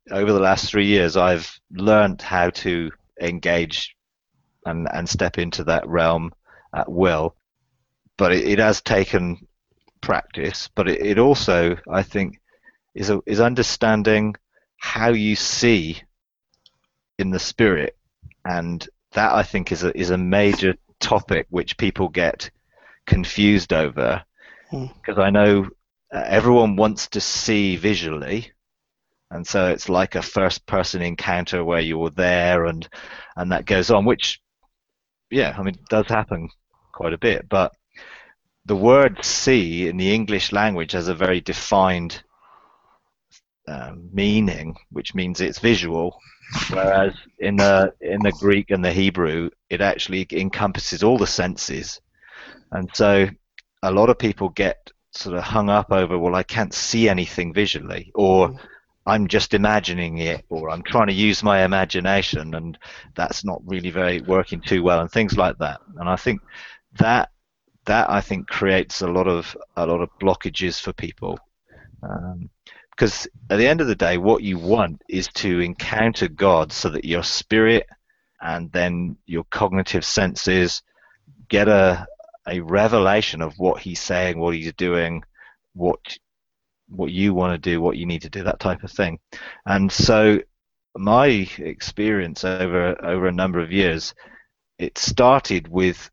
over the last 3 years, I've learned how to engage and step into that realm at will. But it has taken practice. But it also, I think, is understanding how you see in the spirit, and that I think is a major topic which people get confused over, Mm. because I know everyone wants to see visually, and so it's like a first person encounter where you were there, and that goes on, which, yeah, I mean, does happen quite a bit. But the word see in the English language has a very defined meaning, which means it's visual, whereas in the Greek and the Hebrew, it actually encompasses all the senses. And so a lot of people get sort of hung up over, well, I can't see anything visually, or Mm. I'm just imagining it, or I'm trying to use my imagination, and that's not really very working too well, and things like that. And I think that that I think creates a lot of blockages for people. Um, because at the end of the day, what you want is to encounter God so that your spirit and then your cognitive senses get a revelation of what he's saying, what he's doing, what what you want to do, what you need to do, that type of thing. And so my experience over a number of years, it started with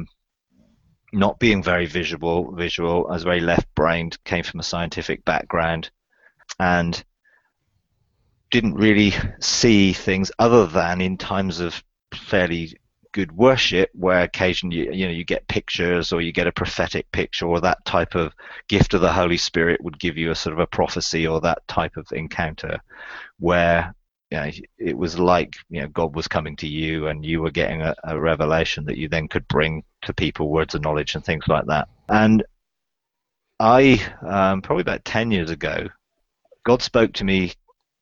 not being very visual. I was very left-brained, came from a scientific background, and didn't really see things other than in times of fairly good worship, where occasionally you get pictures, or you get a prophetic picture, or that type of gift of the Holy Spirit would give you a sort of a prophecy, or that type of encounter where it was like God was coming to you, and you were getting a revelation that you then could bring to people, words of knowledge and things like that. And I probably about 10 years ago, God spoke to me,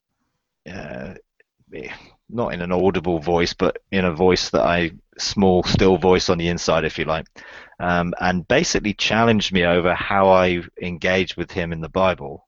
uh, not in an audible voice, but in a voice that small, still voice on the inside, if you like, and basically challenged me over how I engage with Him in the Bible.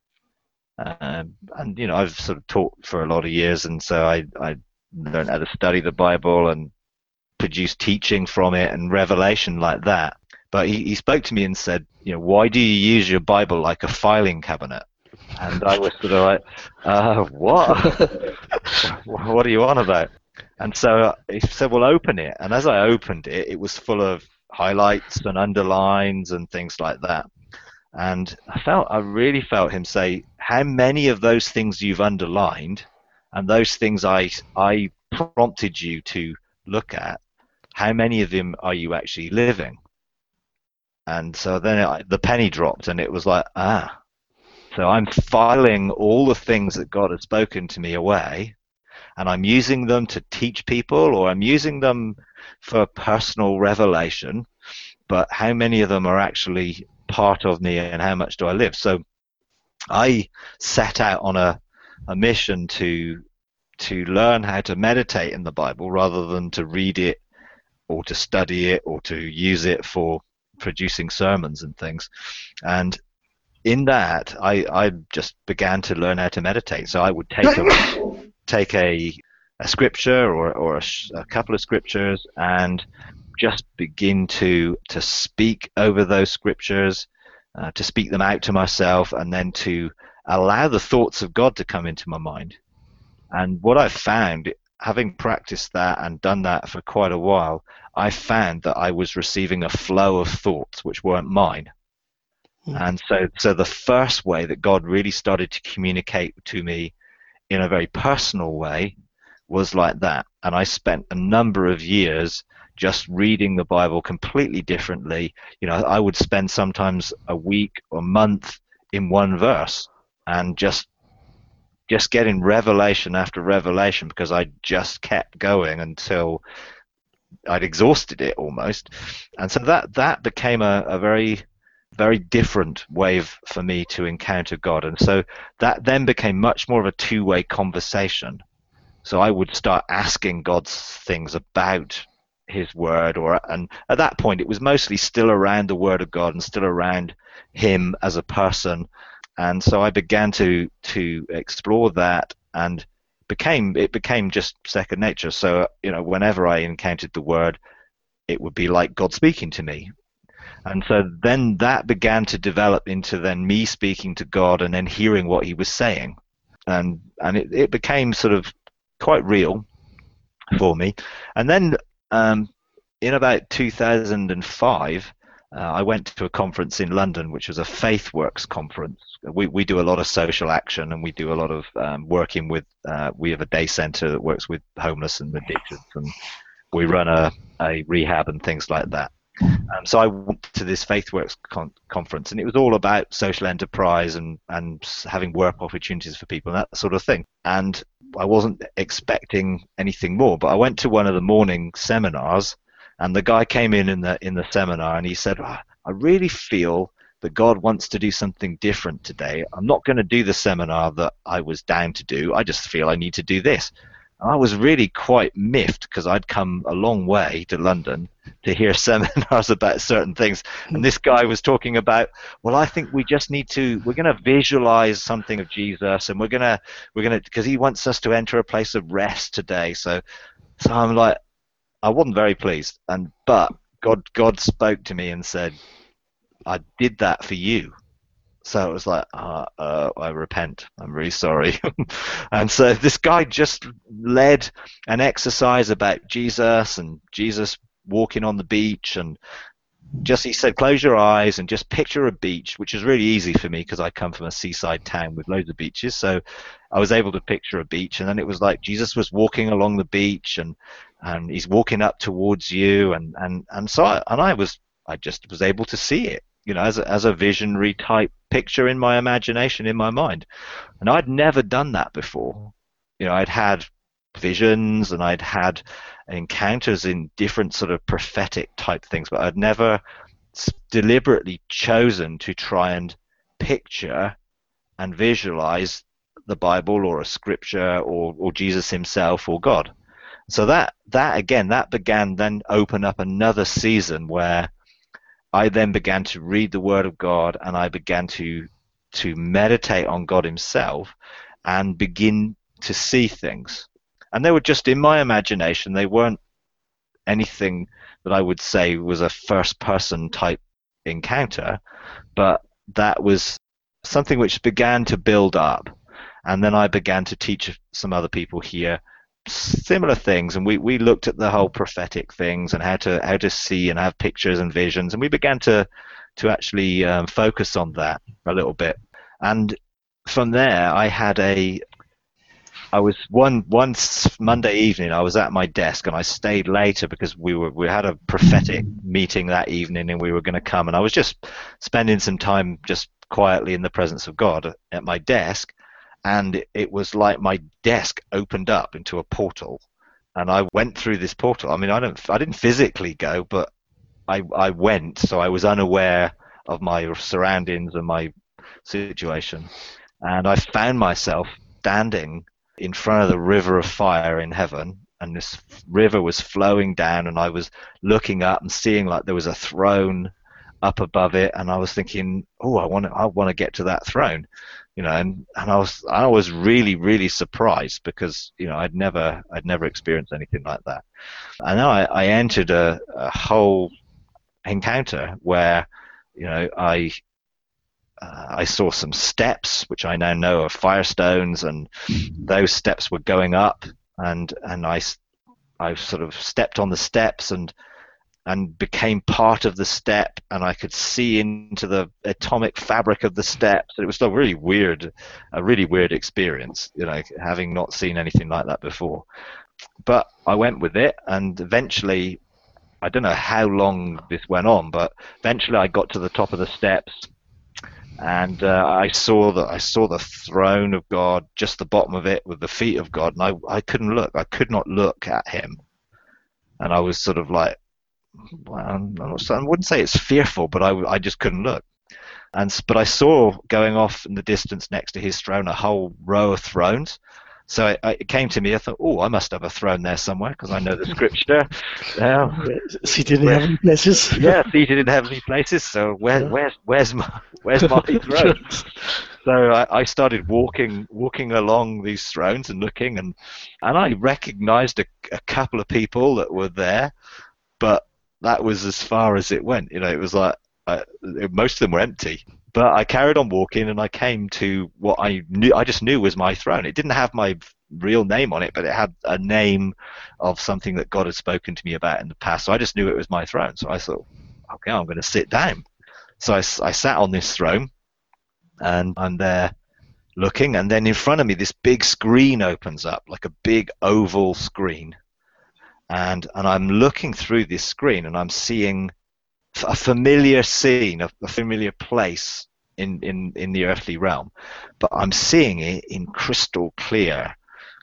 And I've sort of taught for a lot of years, and so I learned how to study the Bible and produce teaching from it and revelation like that. But he spoke to me and said, why do you use your Bible like a filing cabinet? And I was sort of like, what? What are you on about? And so he said, well, open it. And as I opened it, it was full of highlights and underlines and things like that. And I really felt him say, how many of those things you've underlined and those things I prompted you to look at, how many of them are you actually living? And so then the penny dropped, and it was like, so I'm filing all the things that God has spoken to me away, and I'm using them to teach people, or I'm using them for personal revelation, but how many of them are actually part of me, and how much do I live? So I set out on a mission to learn how to meditate in the Bible rather than to read it, or to study it, or to use it for producing sermons and things. And in that, I just began to learn how to meditate. So I would take a scripture, or a couple of scriptures, and just begin to speak over those scriptures, to speak them out to myself, and then to allow the thoughts of God to come into my mind. And what I've found, having practiced that and done that for quite a while, I found that I was receiving a flow of thoughts which weren't mine. Mm. And so the first way that God really started to communicate to me in a very personal way was like that. And I spent a number of years just reading the Bible completely differently. I would spend sometimes a week or month in one verse, and just getting revelation after revelation, because I just kept going until I'd exhausted it almost. And so that became a very, very different way for me to encounter God. And so that then became much more of a two-way conversation. So I would start asking God things about His Word, and at that point it was mostly still around the Word of God and still around Him as a person. And so I began to explore that, and it became just second nature. So whenever I encountered the word, it would be like God speaking to me. And so then that began to develop into then me speaking to God and then hearing what he was saying. And it became sort of quite real for me. And then in about 2005, I went to a conference in London, which was a FaithWorks conference. We do a lot of social action, and we do a lot of working with, we have a day center that works with homeless and addicted, and we run a rehab and things like that. So I went to this FaithWorks conference, and it was all about social enterprise and having work opportunities for people and that sort of thing. And I wasn't expecting anything more, but I went to one of the morning seminars, and the guy came in the seminar, and he said, I really feel that God wants to do something different today. I'm not going to do the seminar that I was down to do. I just feel I need to do this. And I was really quite miffed, because I'd come a long way to London to hear seminars about certain things. And this guy was talking about, well, I think we just we're going to visualize something of Jesus, and we're going to, because he wants us to enter a place of rest today. So I'm like, I wasn't very pleased. But God spoke to me and said, I did that for you. So it was like, I repent. I'm really sorry. And so this guy just led an exercise about Jesus and Jesus walking on the beach, and he said, close your eyes and just picture a beach, which is really easy for me because I come from a seaside town with loads of beaches. So I was able to picture a beach, and then it was like Jesus was walking along the beach, and he's walking up towards you, and so I just was able to see it, as a visionary type picture in my imagination, in my mind. And I'd never done that before. I'd had visions and I'd had encounters in different sort of prophetic type things, but I'd never deliberately chosen to try and picture and visualize the Bible or a scripture or Jesus himself or God. So that began then open up another season where I then began to read the Word of God, and I began to meditate on God himself and begin to see things. And they were just in my imagination. They weren't anything that I would say was a first-person type encounter, but that was something which began to build up. And then I began to teach some other people here similar things, and we looked at the whole prophetic things and how to see and have pictures and visions, and we began to actually focus on that a little bit. And from there, I was one Monday evening, I was at my desk, and I stayed later because we had a prophetic meeting that evening, and we were going to come, and I was just spending some time just quietly in the presence of God at my desk. And it was like my desk opened up into a portal, and I went through this portal. I mean, I didn't physically go, but I went, so I was unaware of my surroundings and my situation. And I found myself standing in front of the river of fire in heaven, and this river was flowing down, and I was looking up and seeing like there was a throne up above it, and I was thinking, oh, I want to get to that throne. And I was really, really surprised, because I'd never experienced anything like that. And then I entered a whole encounter where I saw some steps, which I now know are firestones, and those steps were going up, and I sort of stepped on the steps and became part of the step, and I could see into the atomic fabric of the steps. It was a really weird experience, having not seen anything like that before. But I went with it, and eventually, I don't know how long this went on, but eventually I got to the top of the steps, and I saw the throne of God, just the bottom of it with the feet of God, and I couldn't look. I could not look at him, and I was sort of like, well, I wouldn't say it's fearful, but I just couldn't look. But I saw going off in the distance next to his throne a whole row of thrones. So it came to me, I thought, oh, I must have a throne there somewhere, because I know the scripture. Seated in heavenly places. Yeah, seated in heavenly places. So where's my throne? So I started walking along these thrones and looking, and I recognized a couple of people that were there, but that was as far as it went. It was like most of them were empty. But I carried on walking, and I came to what I just knew was my throne. It didn't have my real name on it, but it had a name of something that God had spoken to me about in the past. So I just knew it was my throne. So I thought, okay, I'm going to sit down. So I sat on this throne, and I'm there looking, and then in front of me, this big screen opens up, like a big oval screen, and I'm looking through this screen, and I'm seeing a familiar scene, a familiar place in the earthly realm, but I'm seeing it in crystal clear,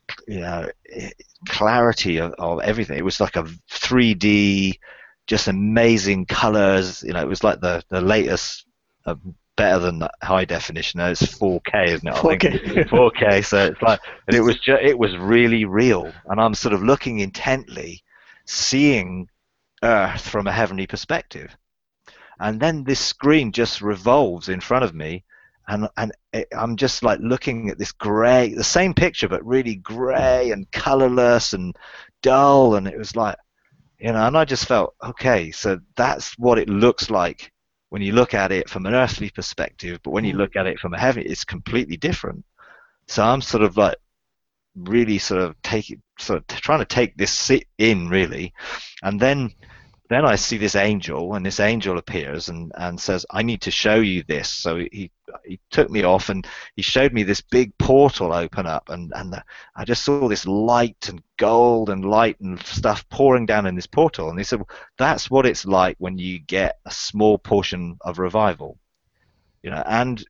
clarity of everything. It was like a 3D, just amazing colors. It was like the latest, better than high definition. Now it's 4K, isn't it? 4K. 4K. So it's like, and it was really real. And I'm sort of looking intently, seeing Earth from a heavenly perspective. And then this screen just revolves in front of me, and I'm just like looking at this gray, the same picture, but really gray and colorless and dull. And it was like, and I just felt, okay, so that's what it looks like when you look at it from an earthly perspective, but when you look at it from a heavenly, it's completely different. So I'm sort of like really sort of trying to take this in really, and then I see this angel, and this angel appears and says, I need to show you this. So he took me off, and he showed me this big portal open up, and I just saw this light and gold and light and stuff pouring down in this portal. And he said, well, that's what it's like when you get a small portion of revival. And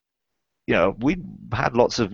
we had lots of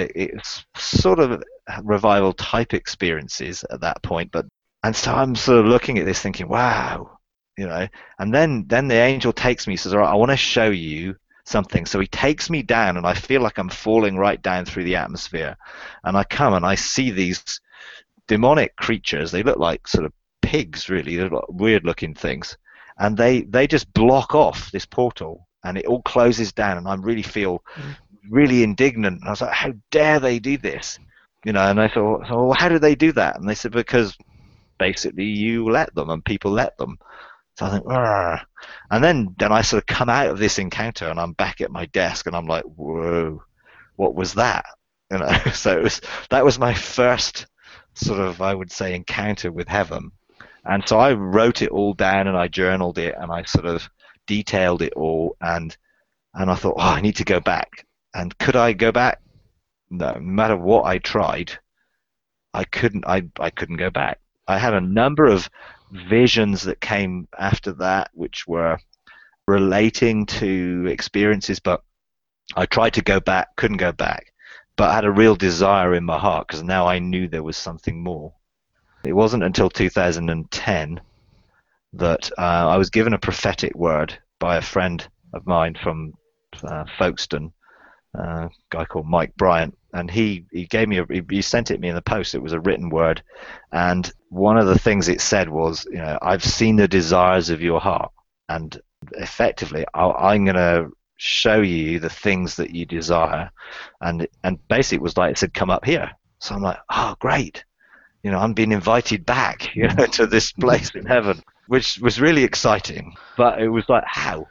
sort of revival type experiences at that point, and so I'm sort of looking at this thinking, wow, and then the angel takes me, says, all right, I want to show you something. So he takes me down, and I feel like I'm falling right down through the atmosphere. And I come and I see these demonic creatures. They look like sort of pigs, really. They're like weird looking things. And they just block off this portal, and it all closes down, and I really feel really indignant. And I was like, how dare they do this? And I thought, well, how do they do that? And they said, because basically you let them, and people let them. So I think, argh. And then I sort of come out of this encounter, and I'm back at my desk, and I'm like, whoa, what was that? So that was my first sort of, I would say, encounter with heaven. And so I wrote it all down, and I journaled it, and I sort of detailed it all, and I thought, oh, I need to go back. And could I go back? No matter what I tried, I couldn't go back. I had a number of visions that came after that, which were relating to experiences, but I tried to go back, couldn't go back. But I had a real desire in my heart, because now I knew there was something more. It wasn't until 2010 that I was given a prophetic word by a friend of mine from Folkestone, a guy called Mike Bryant, and he gave me he sent it me in the post. It was a written word, and one of the things it said was, I've seen the desires of your heart, and effectively I'm going to show you the things that you desire, and basically it was like it said, come up here. So I'm like, oh great, I'm being invited back, to this place in heaven, which was really exciting. But it was like, how?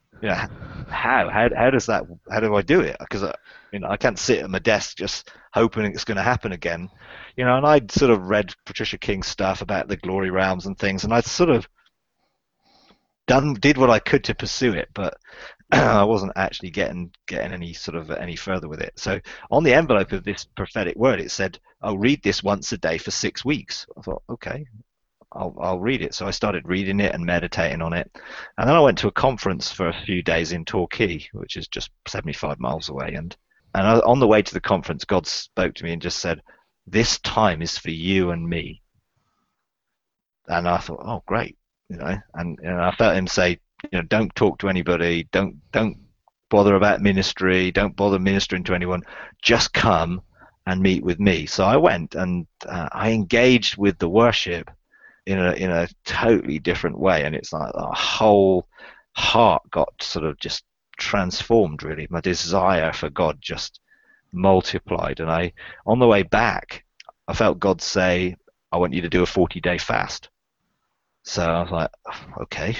How does that? How do I do it? Because I can't sit at my desk just hoping it's going to happen again. And I'd sort of read Patricia King's stuff about the glory realms and things, and I'd sort of did what I could to pursue it, but I wasn't actually getting any further with it. So on the envelope of this prophetic word, it said, "Oh, read this once a day for 6 weeks." I thought, okay, I'll read it. So I started reading it and meditating on it, and then I went to a conference for a few days in Torquay, which is just 75 miles away. And on the way to the conference, God spoke to me and just said, "This time is for you and me." And I thought, oh, great, and I felt Him say, don't talk to anybody, don't bother about ministry, don't bother ministering to anyone, just come and meet with me. So I went, and I engaged with the worship in a totally different way, and it's like the whole heart got sort of just transformed, really. My desire for God just multiplied. And on the way back, I felt God say, I want you to do a 40-day fast. So I was like, okay.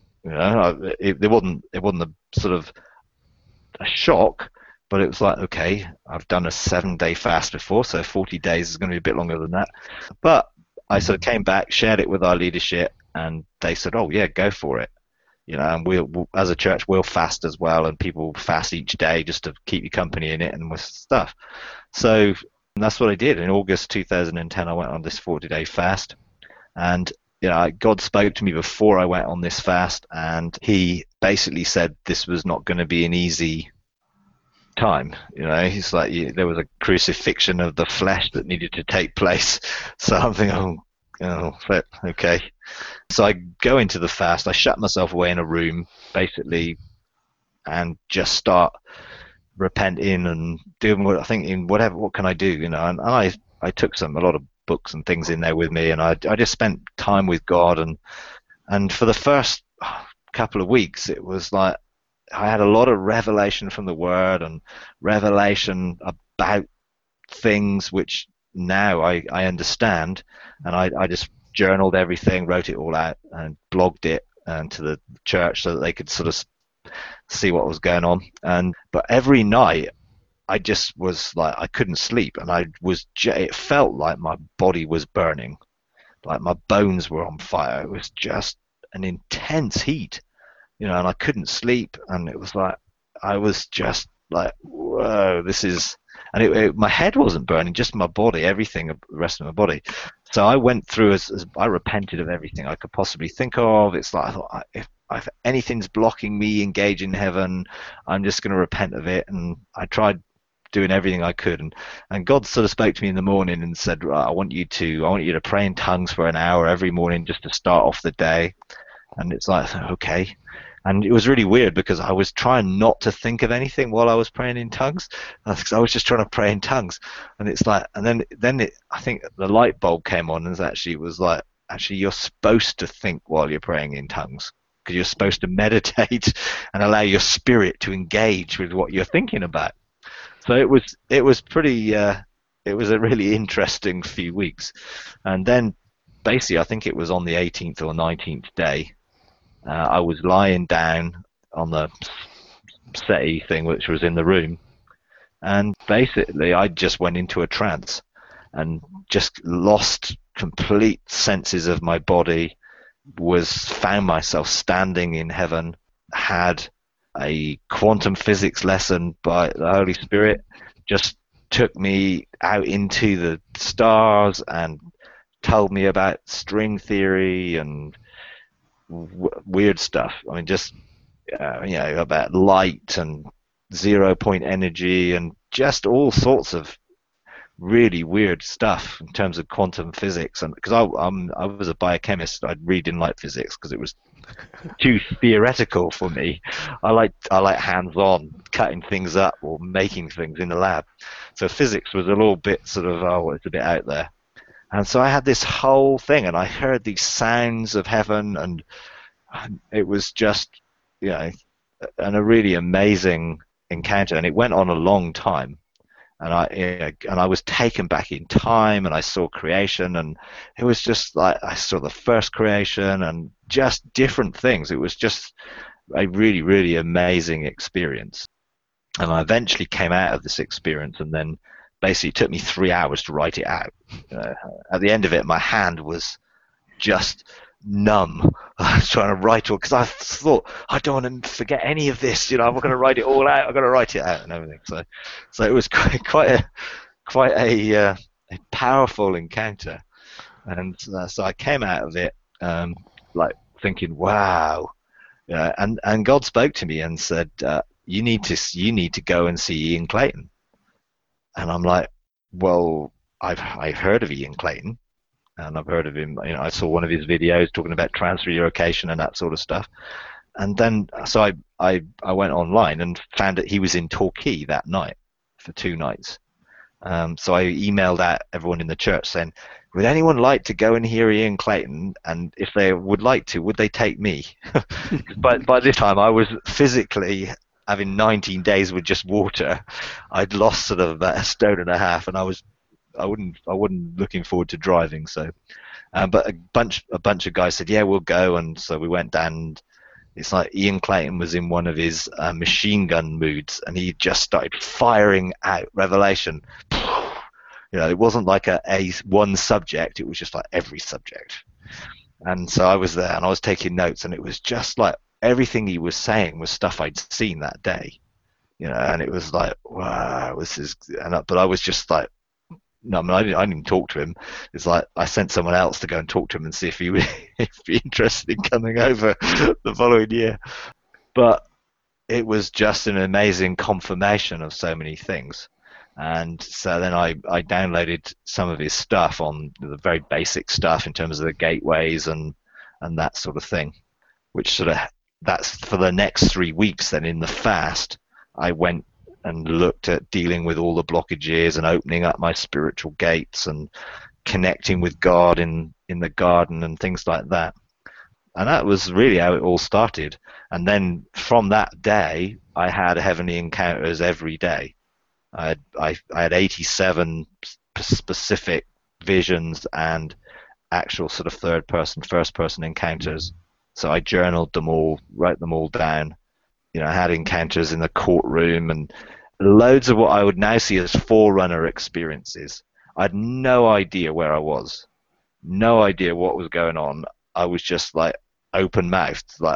It wasn't a sort of a shock, but it was like, okay, I've done a 7-day fast before, so 40 days is going to be a bit longer than that. But I sort of came back, shared it with our leadership, and they said, oh yeah, go for it. And we'll as a church, we'll fast as well, and people fast each day just to keep you company in it and with stuff. So that's what I did. In August 2010, I went on this 40-day fast, and God spoke to me before I went on this fast, and he basically said this was not going to be an easy time. He's like, there was a crucifixion of the flesh that needed to take place. So I'm thinking, okay. So I go into the fast, I shut myself away in a room, basically, and just start repenting and doing what I think, what can I do, and I took a lot of books and things in there with me, and I just spent time with God, and for the first couple of weeks it was like I had a lot of revelation from the Word and revelation about things which now I understand, and I just journaled everything, wrote it all out, and blogged it to the church so that they could sort of see what was going on. But every night I just was like, I couldn't sleep, and it felt like my body was burning, like my bones were on fire. It was just an intense heat, and I couldn't sleep, and it was like, I was just like, whoa, this is, and my head wasn't burning, just my body, everything, the rest of my body. So I went through as I repented of everything I could possibly think of. It's like, I thought, if anything's blocking me engaging heaven, I'm just going to repent of it. And I tried doing everything I could, and God sort of spoke to me in the morning and said, I want you to pray in tongues for an hour every morning just to start off the day. And it's like, okay. And it was really weird because I was trying not to think of anything while I was praying in tongues, because I was just trying to pray in tongues. And it's like, and then I think the light bulb came on, and it was like, actually you're supposed to think while you're praying in tongues, because you're supposed to meditate and allow your spirit to engage with what you're thinking about. So it was pretty, it was a really interesting few weeks. And then basically, I think it was on the 18th or 19th day, I was lying down on the settee thing, which was in the room, and basically I just went into a trance and just lost complete senses of my body, found myself standing in heaven, had a quantum physics lesson by the Holy Spirit, just took me out into the stars and told me about string theory and weird stuff. I mean, just about light and 0-point energy and just all sorts of really weird stuff in terms of quantum physics. And because I was a biochemist, I'd read in light physics because it was too theoretical for me. I like hands-on, cutting things up or making things in the lab. So physics was a little bit sort of, it's a bit out there. And so I had this whole thing, and I heard these sounds of heaven, and it was just, a really amazing encounter. And it went on a long time, and I was taken back in time, and I saw creation, and it was just like I saw the first creation, and just different things. It was just a really, really amazing experience. And I eventually came out of this experience, and then basically it took me 3 hours to write it out. At the end of it, my hand was just numb. I was trying to write it because I thought, I don't want to forget any of this. I'm going to write it all out. I've got to write it out and everything. So it was quite a powerful encounter. And so I came out of it like thinking, wow. And God spoke to me and said, you need to go and see Ian Clayton. And I'm like, well, I've heard of Ian Clayton, and I've heard of him. I saw one of his videos talking about transfiguration and that sort of stuff. And then so I went online and found that he was in Torquay that night for 2 nights. So I emailed out everyone in the church saying, would anyone like to go and hear Ian Clayton? And if they would like to, would they take me? But by this time I was physically having 19 days with just water, I'd lost sort of about a stone and a half, and I wasn't looking forward to driving. So, but a bunch of guys said, yeah, we'll go, and so we went down. And it's like Ian Clayton was in one of his machine gun moods, and he just started firing out revelation. It wasn't like a one subject; it was just like every subject. And so I was there, and I was taking notes, and it was just like everything he was saying was stuff I'd seen that day. And it was like, wow, this is. But I was just like, no, I mean, I didn't even talk to him. It's like I sent someone else to go and talk to him and see if he would be interested in coming over the following year. But it was just an amazing confirmation of so many things. And so then I downloaded some of his stuff on the very basic stuff in terms of the gateways and that sort of thing, which that's for the next 3 weeks. Then in the fast, I went and looked at dealing with all the blockages and opening up my spiritual gates and connecting with God in the garden and things like that. And that was really how it all started. And then from that day, I had heavenly encounters every day. I had 87 specific visions and actual sort of third person, first person encounters. So I journaled them all, wrote them all down. I had encounters in the courtroom and loads of what I would now see as forerunner experiences. I had no idea where I was, no idea what was going on. I was just like open-mouthed, like,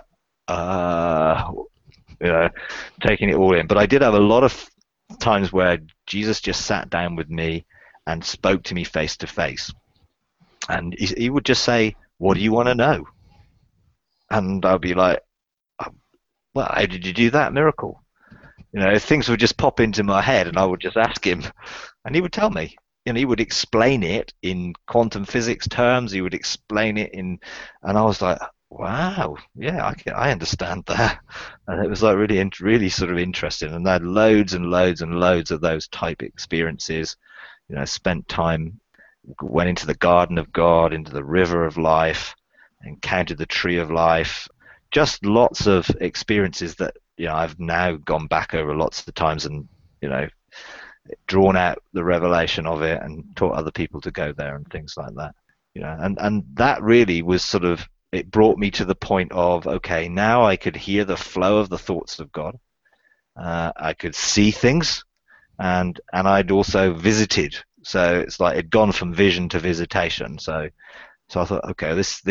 taking it all in. But I did have a lot of times where Jesus just sat down with me and spoke to me face to face. And he would just say, what do you want to know? And I'd be like, well, how did you do that miracle? Things would just pop into my head, and I would just ask him, and he would tell me. He would explain it in quantum physics terms. He would explain it and I was like, wow, yeah, I understand that. And it was like really sort of interesting. And I had loads and loads and loads of those type experiences. Spent time, went into the garden of God, into the river of life, encountered the tree of life. Just lots of experiences that I've now gone back over lots of times and drawn out the revelation of it and taught other people to go there and things like that. And that really was sort of, it brought me to the point of, okay, now I could hear the flow of the thoughts of God. I could see things, and I'd also visited. So it's like it'd gone from vision to visitation. So I thought, okay,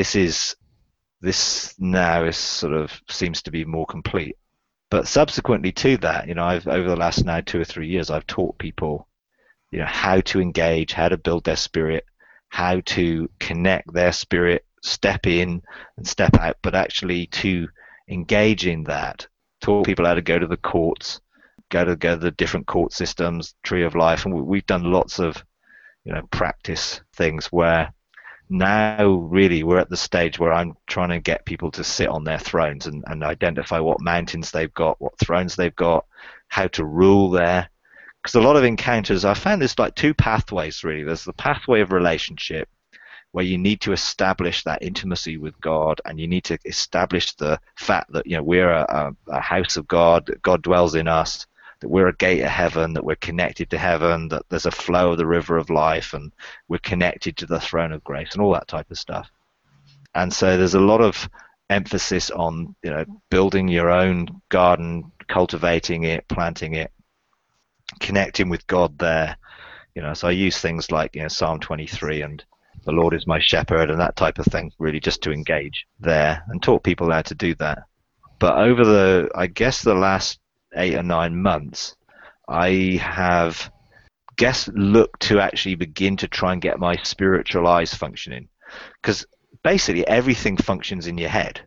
this now is sort of seems to be more complete. But subsequently to that, I've over the last now 2 or 3 years, I've taught people, how to engage, how to build their spirit, how to connect their spirit, step in and step out, but actually to engage in that. Taught people how to go to the courts, go to the different court systems, Tree of Life, and we've done lots of, practice things where now really we're at the stage where I'm trying to get people to sit on their thrones and identify what mountains they've got, what thrones they've got, how to rule there. Because a lot of encounters, I found there's like 2 pathways really. There's the pathway of relationship, where you need to establish that intimacy with God, and you need to establish the fact that we're a house of God, that God dwells in us, that we're a gate of heaven, that we're connected to heaven, that there's a flow of the river of life, and we're connected to the throne of grace, and all that type of stuff. And so there's a lot of emphasis on building your own garden, cultivating it, planting it, connecting with God there. So I use things like Psalm 23 and the Lord is my shepherd and that type of thing, really just to engage there and taught people how to do that. But over the last 8 or 9 months, I have looked to actually begin to try and get my spiritual eyes functioning, because basically everything functions in your head.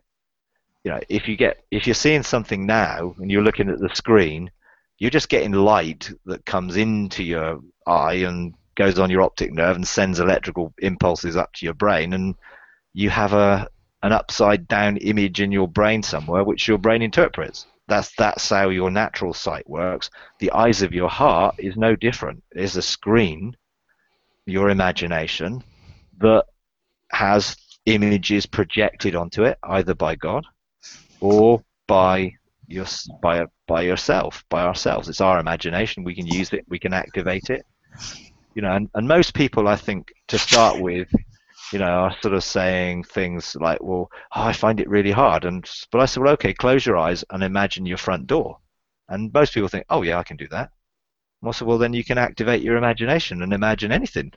If you're seeing something now and you're looking at the screen, you're just getting light that comes into your eye and goes on your optic nerve and sends electrical impulses up to your brain, and you have an upside down image in your brain somewhere which your brain interprets. That's how your natural sight works. The eyes of your heart is no different. It's a screen, your imagination, that has images projected onto it either by God or by by yourself, by ourselves. It's our imagination. We can use it. We can activate it. And most people, I think, to start with, are sort of saying things like, well, I find it really hard. But I said, well, okay, close your eyes and imagine your front door. And most people think, oh yeah, I can do that. And I said, well, then you can activate your imagination and imagine anything.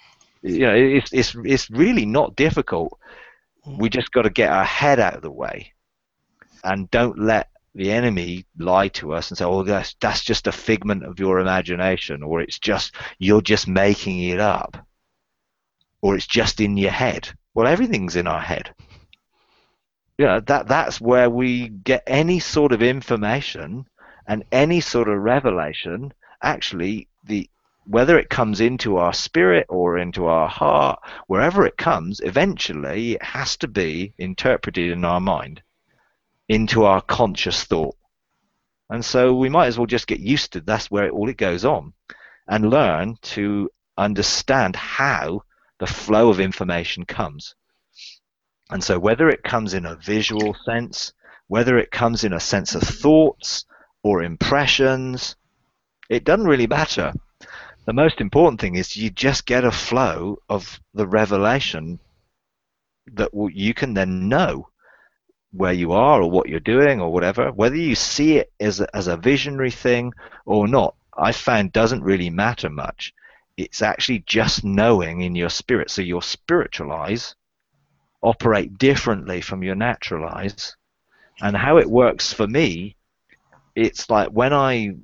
It's really not difficult. We just got to get our head out of the way and don't let the enemy lie to us and say, oh, that's just a figment of your imagination, or you're just making it up, or it's just in your head. Well, everything's in our head. That's where we get any sort of information and any sort of revelation. Actually, whether it comes into our spirit or into our heart, wherever it comes, eventually it has to be interpreted in our mind into our conscious thought. And so we might as well just get used to that's where all it goes on, and learn to understand how the flow of information comes. And so whether it comes in a visual sense, whether it comes in a sense of thoughts or impressions, it doesn't really matter. The most important thing is you just get a flow of the revelation that you can then know where you are or what you're doing or whatever. Whether you see it as a visionary thing or not, I found doesn't really matter much. It's actually just knowing in your spirit. So your spiritual eyes operate differently from your natural eyes. And how it works for me, it's like when I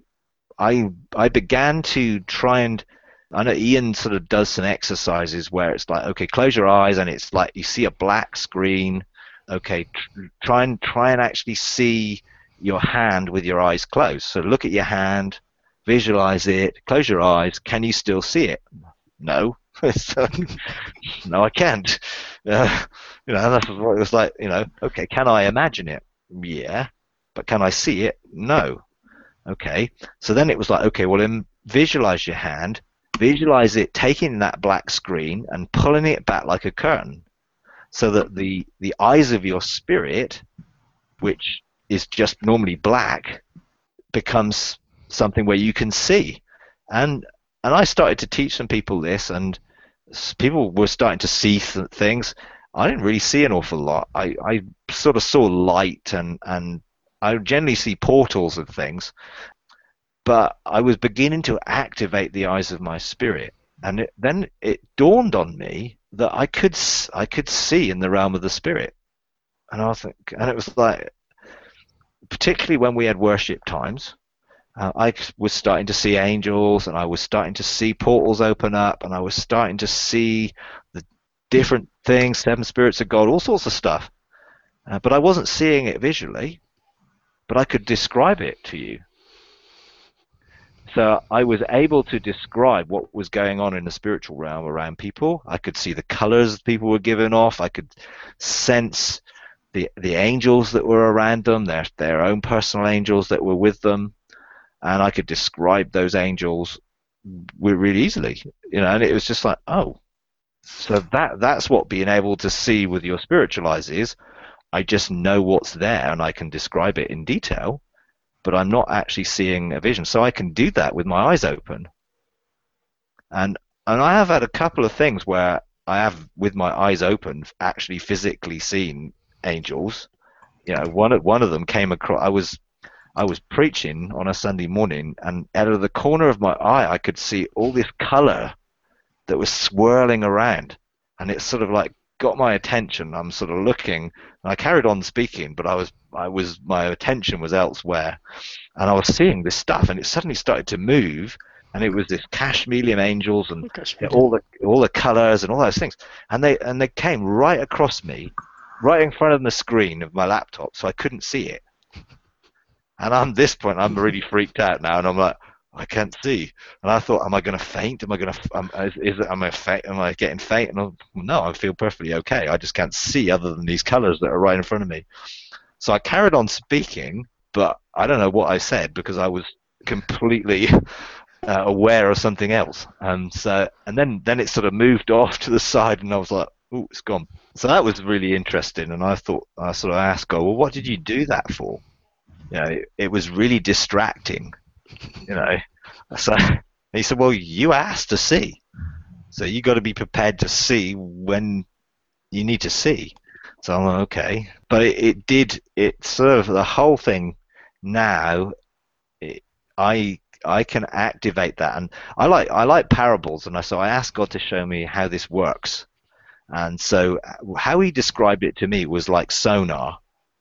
began to try and, I know Ian sort of does some exercises where it's like, okay, close your eyes, and it's like you see a black screen. Okay, try and actually see your hand with your eyes closed. So look at your hand, visualize it, close your eyes. Can you still see it? No. No, I can't. That's what it was like. Okay, can I imagine it? Yeah, but can I see it? No. Okay, so then it was like, okay, well, then visualize your hand, visualize it taking that black screen and pulling it back like a curtain, so that the eyes of your spirit, which is just normally black, becomes something where you can see. And I started to teach some people this, and people were starting to see things. I didn't really see an awful lot. I sort of saw light, and I generally see portals and things, but I was beginning to activate the eyes of my spirit. And then it dawned on me that I could see in the realm of the spirit. And it was like, particularly when we had worship times, I was starting to see angels, and I was starting to see portals open up, and I was starting to see the different things, seven spirits of God, all sorts of stuff. But I wasn't seeing it visually, but I could describe it to you. So I was able to describe what was going on in the spiritual realm around people. I could see the colors people were giving off. I could sense the angels that were around them, their own personal angels that were with them, and I could describe those angels really easily. And it was just like, oh, so that's what being able to see with your spiritual eyes is. I just know what's there, and I can describe it in detail, but I'm not actually seeing a vision. So I can do that with my eyes open. And I have had a couple of things where I have, with my eyes open, actually physically seen angels. One of them came across. I was preaching on a Sunday morning, and out of the corner of my eye, I could see all this color that was swirling around, and it sort of like got my attention. I'm sort of looking, and I carried on speaking, but my attention was elsewhere, and I was seeing this stuff, and it suddenly started to move, and it was this Kashmirian angels and all the colors and all those things, and they came right across me, right in front of the screen of my laptop, so I couldn't see it. And at this point, I'm really freaked out now, and I'm like, I can't see. And I thought, am I going to faint? Am I getting faint? And no, I feel perfectly okay. I just can't see other than these colors that are right in front of me. So I carried on speaking, but I don't know what I said because I was completely aware of something else. And then it sort of moved off to the side, and I was like, oh, it's gone. So that was really interesting. And I sort of asked God, well, what did you do that for? it was really distracting, you know. So he said, well, you asked to see, so you got to be prepared to see when you need to see. So I'm like, okay, but it sort of the whole thing now. It, I can activate that, and I like parables, and so I asked God to show me how this works. And so how he described it to me was like sonar.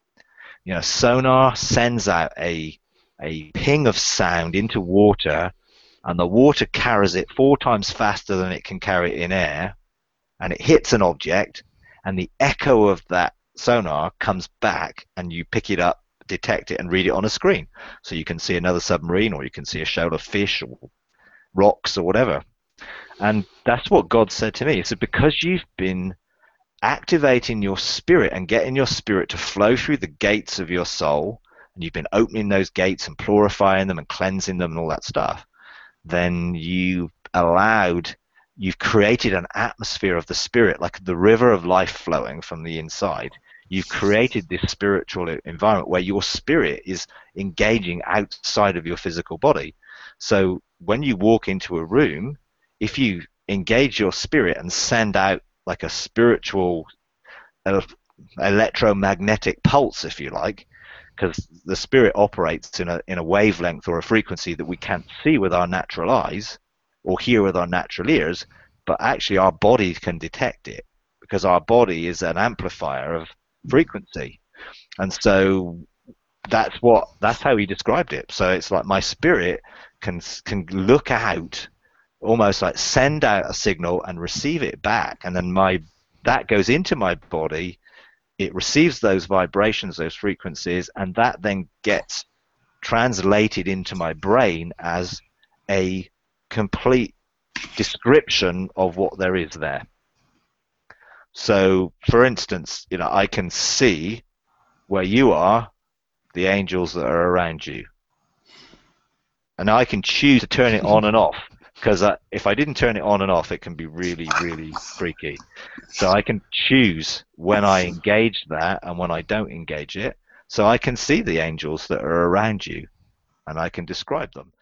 Sonar sends out a ping of sound into water, and the water carries it 4 times faster than it can carry it in air, and it hits an object, and the echo of that sonar comes back, and you pick it up, detect it, and read it on a screen. So you can see another submarine, or you can see a shoal of fish or rocks or whatever. And that's what God said to me. He said, because you've been activating your spirit and getting your spirit to flow through the gates of your soul, and you've been opening those gates and purifying them and cleansing them and all that stuff, then you've created an atmosphere of the spirit, like the river of life flowing from the inside. You've created this spiritual environment where your spirit is engaging outside of your physical body. So when you walk into a room, if you engage your spirit and send out like a spiritual electromagnetic pulse, if you like, because the spirit operates in a wavelength or a frequency that we can't see with our natural eyes or hear with our natural ears, but actually our body can detect it, because our body is an amplifier of frequency. And so that's how he described it. So it's like my spirit can look out, almost like send out a signal and receive it back, and then that goes into my body. It receives those vibrations, those frequencies, and that then gets translated into my brain as a complete description of what there is there. So, for instance, I can see where you are, the angels that are around you, and I can choose to turn it on and off. Because if I didn't turn it on and off, it can be really, really freaky. So I can choose when I engage that and when I don't engage it. So I can see the angels that are around you, and I can describe them.